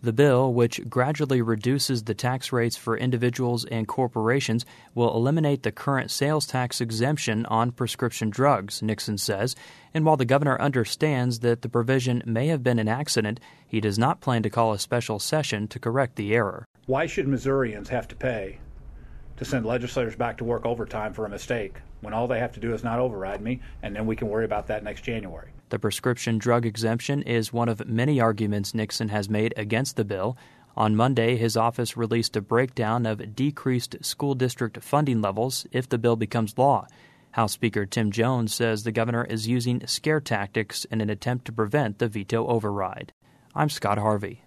The bill, which gradually reduces the tax rates for individuals and corporations, will eliminate the current sales tax exemption on prescription drugs, Nixon says. And while the governor understands that the provision may have been an accident, he does not plan to call a special session to correct the error. Why should Missourians have to pay to send legislators back to work overtime for a mistake when all they have to do is not override me, and then we can worry about that next January? The prescription drug exemption is one of many arguments Nixon has made against the bill. On Monday, his office released a breakdown of decreased school district funding levels if the bill becomes law. House Speaker Tim Jones says the governor is using scare tactics in an attempt to prevent the veto override. I'm Scott Harvey.